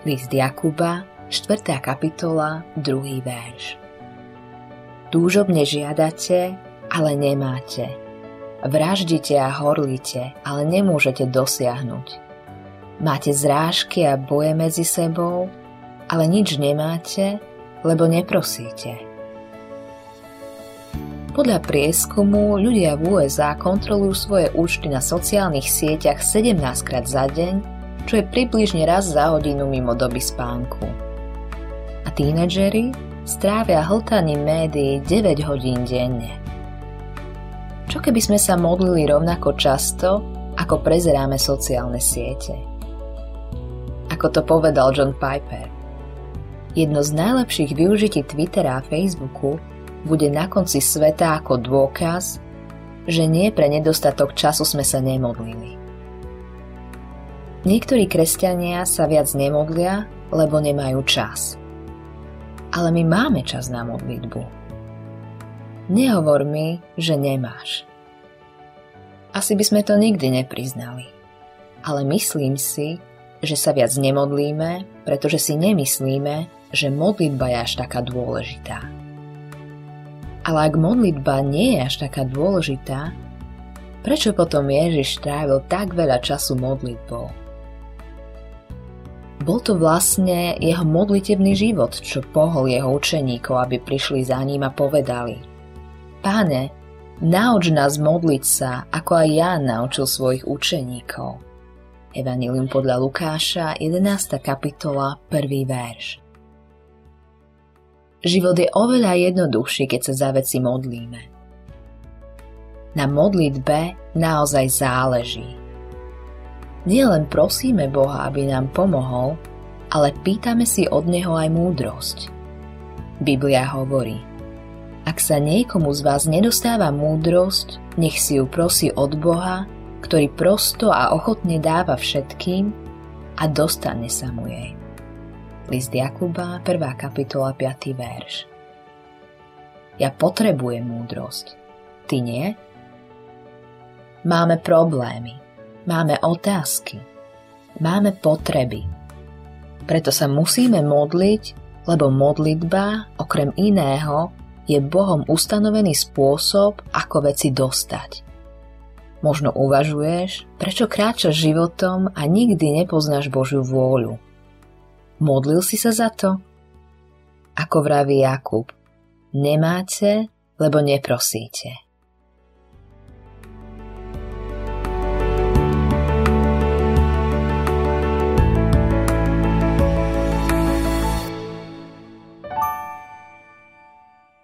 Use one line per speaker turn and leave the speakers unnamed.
List Jakuba, 4. kapitola, 2. verš. Túžobne žiadate, ale nemáte. Vraždite a horlíte, ale nemôžete dosiahnuť. Máte zrážky a boje medzi sebou, ale nič nemáte, lebo neprosíte. Podľa prieskumu ľudia v USA kontrolujú svoje účty na sociálnych sieťach 17 krát za deň, čo je približne raz za hodinu mimo doby spánku. A tínedžeri strávia hltaním médií 9 hodín denne. Čo keby sme sa modlili rovnako často, ako prezeráme sociálne siete? Ako to povedal John Piper, jedno z najlepších využití Twittera a Facebooku bude na konci sveta ako dôkaz, že nie pre nedostatok času sme sa nemodlili. Niektorí kresťania sa viac nemodlia, lebo nemajú čas. Ale my máme čas na modlitbu. Nehovor mi, že nemáš. Asi by sme to nikdy nepriznali. Ale myslím si, že sa viac nemodlíme, pretože si nemyslíme, že modlitba je až taká dôležitá. Ale ak modlitba nie je až taká dôležitá, prečo potom Ježiš trávil tak veľa času modlitbou? Bol to vlastne jeho modlitebný život, čo pohol jeho učeníkov, aby prišli za ním a povedali: Páne, nauč nás modliť sa, ako aj Ján naučil svojich učeníkov. Evanjelium podľa Lukáša, 11. kapitola, 1. verš. Život je oveľa jednoduchší, keď sa za veci modlíme. Na modlitbe naozaj záleží. Nielen prosíme Boha, aby nám pomohol, ale pýtame si od Neho aj múdrosť. Biblia hovorí: Ak sa niekomu z vás nedostáva múdrosť, nech si ju prosí od Boha, ktorý prosto a ochotne dáva všetkým, a dostane sa mu jej. List Jakuba, 1. kapitola, 5. verš. Ja potrebujem múdrosť. Ty nie? Máme problémy. Máme otázky. Máme potreby. Preto sa musíme modliť, lebo modlitba, okrem iného, je Bohom ustanovený spôsob, ako veci dostať. Možno uvažuješ, prečo kráčaš životom a nikdy nepoznáš Božiu vôľu. Modlil si sa za to? Ako vraví Jakub, nemáte, lebo neprosíte.